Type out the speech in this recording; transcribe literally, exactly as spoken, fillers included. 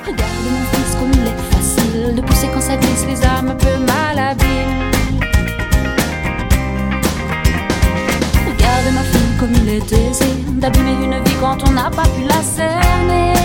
Regarde mon fils comme il est facile de pousser quand ça glisse les âmes un peu malhabiles. Regarde ma fille comme il est aisé d'abîmer une vie quand on n'a pas pu la cerner.